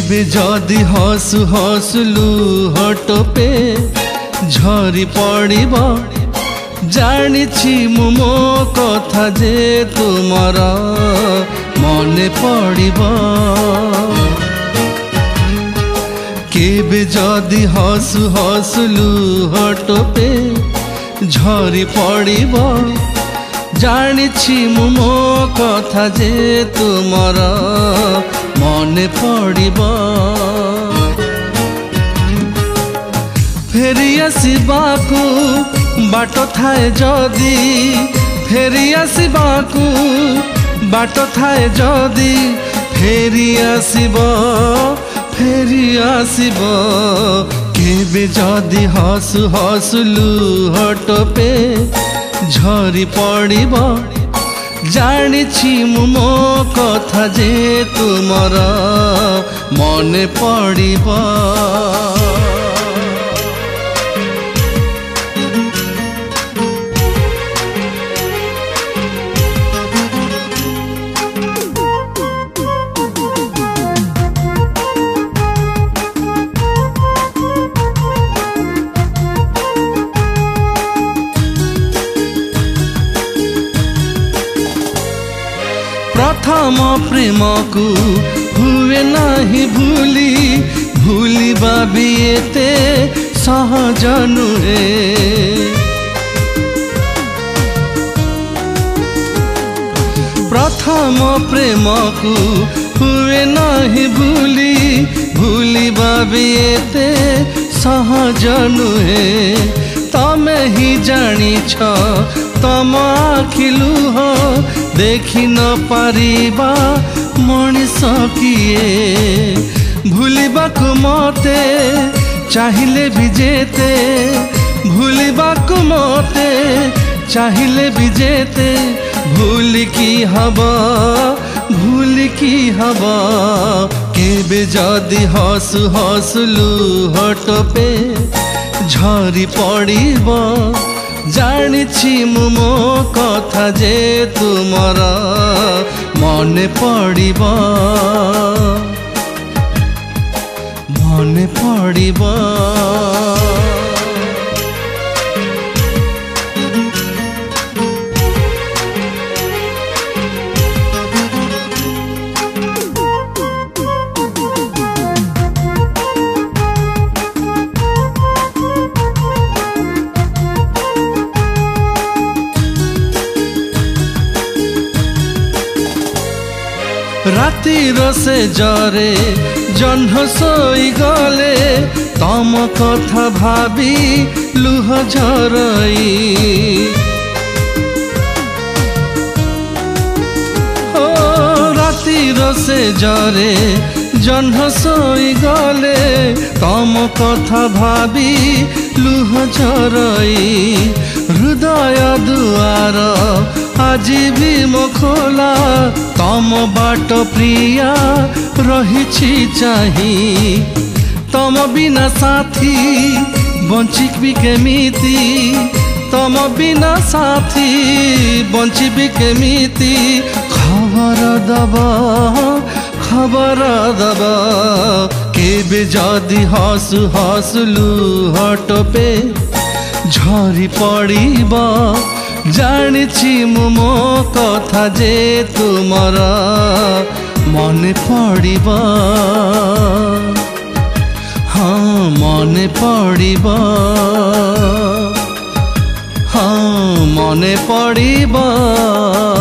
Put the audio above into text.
केबे जदि हसु हसुलु हटपे झरी पड़िब जानिछि मु मो कथा जे तुमर मने पड़िब केबे जदि हसु हसुलु हटपे झरी पड़िब जानिछि मु मो कथा जे तुमर मने पड़िब फेरी आसिबाकू बाट थाए जदि फेरी आसिबाकू बाट थाए जदि फेरी आसिब केबे जदि हसु हसुलु हटपे झरी पड़िब जानिछि मु मो कथा जे तुमर मने पड़िब प्रथम प्रेम को हुए नहीं भूली भूलिबा भी एते सहज नुहे प्रथम प्रेम को हुए नहीं भूली भूलिबा भी एते सहज नुहे तमे ही जानिछ तम आखिलुह देखि न पारिबा मनिष किए भूलिबाकु मते चाहिले भी जेते भूलिबाकु मते चाहिले भी जेते भूल की हबा केबे जदि हसु हसुलु हटपे झरी पड़िब जानिछि मु मो कथा जे तुमर मने पड़िब मने पड़िब राती रसे जरे जह्न सोई गले तम कथा भाबी लुह झरई ओ राती रसे जरे जह्न सोई गले तम कथा भाबी लुह झरई हृदय दुआर आज भी मो खोला तम बाट प्रिया रहिछि चाही तम बिना साथी बंचिबी केमिति तम बिना साथी बंचिबी केमिति खबर दबा केबे जदि हसु हसुलु हटपे झरी पड़िब जानिछि मु मो कथा जे तुमर मने पड़िब हाँ मने पड़िब हाँ मने पड़िब।